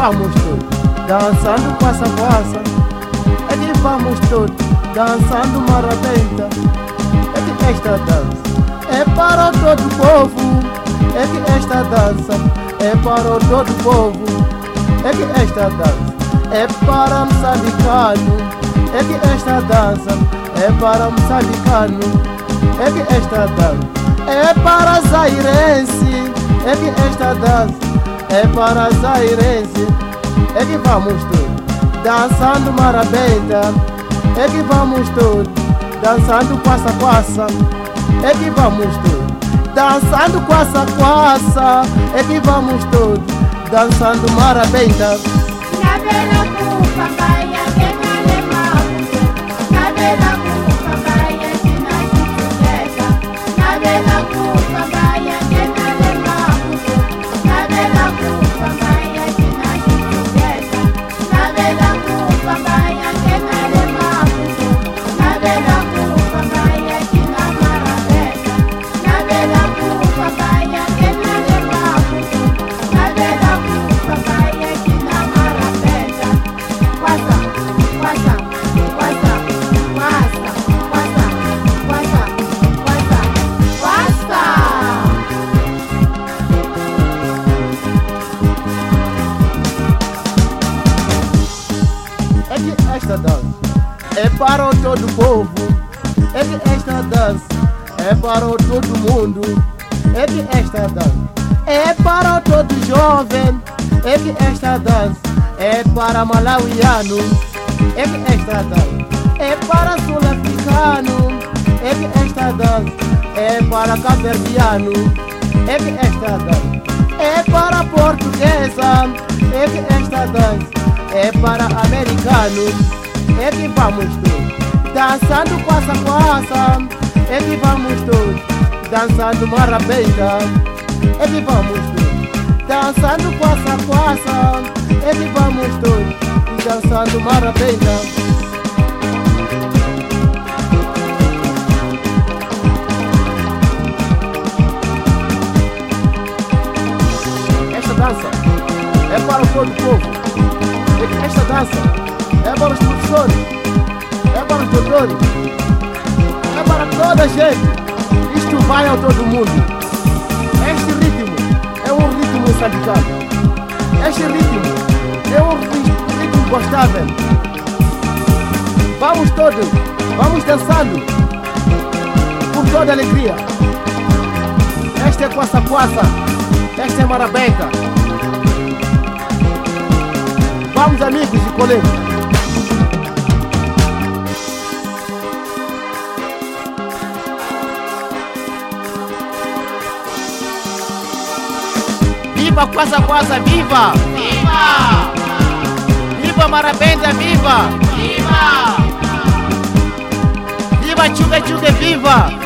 vamos todos dançando quassa-quassa. É que vamos todos dançando marabenta. É que esta dança é para todo o povo. É que esta dança é para todo o povo. É que esta dança é para moçambicano. É que esta dança é para moçambicano. É que esta dança é para zairense. É que esta dança é para zairense. É que vamos todos dançando marabenta. É que vamos todos dançando quassa-quassa. É que vamos todos dançando quassa-quassa. É que vamos todos dançando marabenta. Cabela cufa, baia, que nale maputo. Cabela cufa, baia, que nale chuleta. Cabela cufa, baia, que nale maputo. Cabela cufa, baia, que nale chuleta. Cabela cufa, baia, que nale maputo. Cabela cufa, baia, que na marabeta. Cabela cufa, baia, que nale maputo. Cabela cufa, baia, que na marabeta. Quassa, quassa, quassa, quassa, quassa, quassa, quassa, quassa. É que esta dança é para o todo o povo. É que esta dança é para o todo mundo. É que esta dança é para o todo jovem. É que esta dança é para malauiano. É que esta dança é para sul-africano. É que esta dança é para cabo-verdiano. É que esta dança é para portuguesa. É que esta dança é para americano. É que vamos todos dançando quassa-quassa. É que vamos todos dançando marabenta. É que vamos todos dançando quassa-quassa. É que vamos todos dançando marabenta. Esta dança é para todo o povo. Esta dança é para os professores, é para os doutores, é para toda a gente. Isto vai a todo mundo. Este ritmo é um ritmo moçambicano. Este ritmo é um ritmo gostável. Vamos todos, vamos dançando por toda alegria. Esta é quassa-quassa, esta é marabenta. Vamos, amigos e colegas. Viva quassa-quassa, viva! Viva! Viva marabenta, viva! Viva! Viva chuga-chuga, viva!